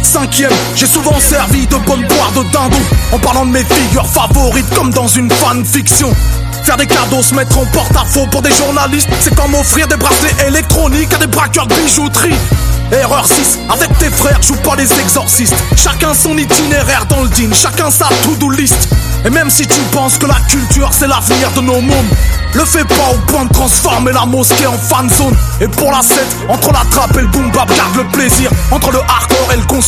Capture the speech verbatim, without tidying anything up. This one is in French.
cinquième, j'ai souvent servi de bonne poire de dindon, en parlant de mes figures favorites comme dans une fanfiction. Faire des cadeaux, se mettre en porte-à-faux pour des journalistes, c'est comme offrir des bracelets électroniques à des braqueurs de bijouterie. Erreur six, avec tes frères, joue pas les exorcistes. Chacun son itinéraire dans le dean, chacun sa to-do list. Et même si tu penses que la culture c'est l'avenir de nos mômes, le fais pas au point de transformer la mosquée en fan zone. Et pour la sept, entre la trappe et le boom bap, garde le plaisir. Entre le hardcore et le console